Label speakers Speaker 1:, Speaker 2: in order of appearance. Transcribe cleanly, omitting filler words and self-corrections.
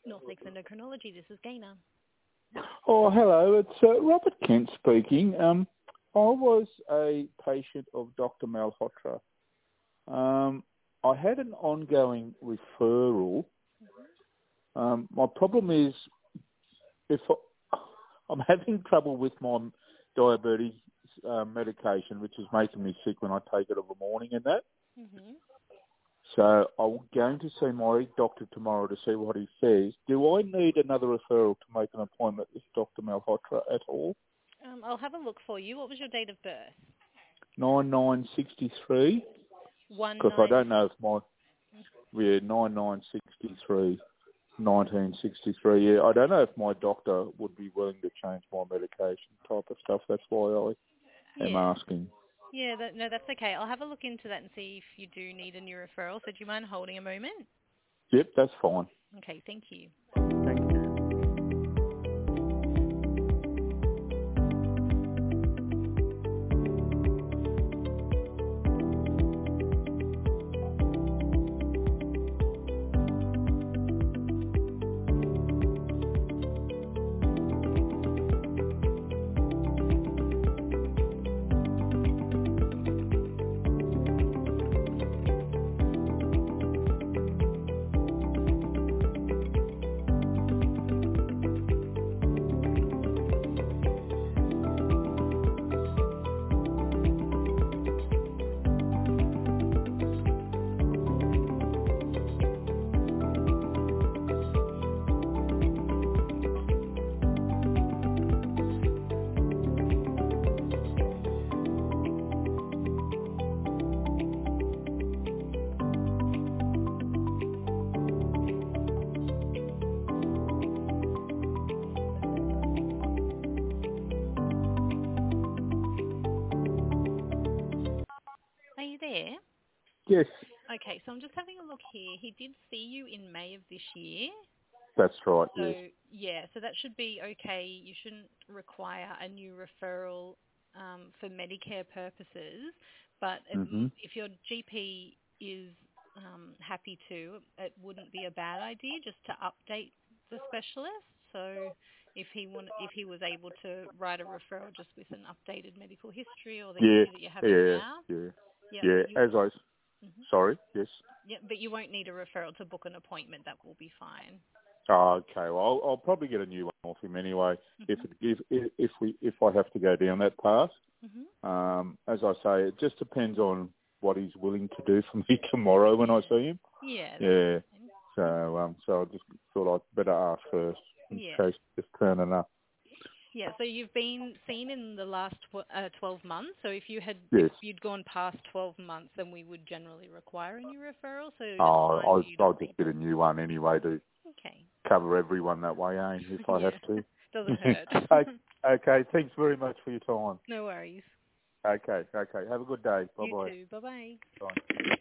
Speaker 1: North Lakes Endocrinology, this is Gaina.
Speaker 2: Oh, hello. It's Robert Kent speaking. I was a patient of Dr. Malhotra. I had an ongoing referral. My problem is I'm having trouble with my diabetes medication, which is making me sick when I take it in the morning and that.
Speaker 1: Mm-hmm.
Speaker 2: So I'm going to see my doctor tomorrow to see what he says. Do I need another referral to make an appointment with Dr. Malhotra at all?
Speaker 1: I'll have a look for you. What was your date of birth?
Speaker 2: 9963. Because I don't know if my... Yeah, 9963. 1963. Yeah, I don't know if my doctor would be willing to change my medication type of stuff. That's why I am asking.
Speaker 1: Yeah, no, that's okay. I'll have a look into that and see if you do need a new referral. So do you mind holding a moment?
Speaker 2: Yep, that's fine.
Speaker 1: Okay, thank you.
Speaker 2: Thank you.
Speaker 1: Are you there?
Speaker 2: Yes,
Speaker 1: Okay, so I'm just having a look here. He did see you in May of this year.
Speaker 2: that's right,
Speaker 1: So,
Speaker 2: yes.
Speaker 1: yeah, so that should be okay. You shouldn't require a new referral for Medicare purposes. But if your GP is happy to, it wouldn't be a bad idea just to update the specialist. So if he was able to write a referral just with an updated medical history or the history that you're having now.
Speaker 2: Sorry, yes.
Speaker 1: Yeah, but you won't need a referral to book an appointment. That will be fine.
Speaker 2: Oh, okay. Well, I'll probably get a new one off him anyway if I have to go down that path. As I say, it just depends on what he's willing to do for me tomorrow when I see him.
Speaker 1: Yeah.
Speaker 2: So I just thought I'd better ask first in case it's turning up.
Speaker 1: Yeah. So you've been seen in the last 12 months. So if you'd gone past 12 months, then we would generally require a new referral. So
Speaker 2: I'll just get a new one anyway to cover everyone that way, if I have to.
Speaker 1: Doesn't hurt.
Speaker 2: Okay. Thanks very much for your time.
Speaker 1: No worries.
Speaker 2: Okay. Have a good day. Bye-bye.
Speaker 1: You too. Bye-bye.
Speaker 2: Bye.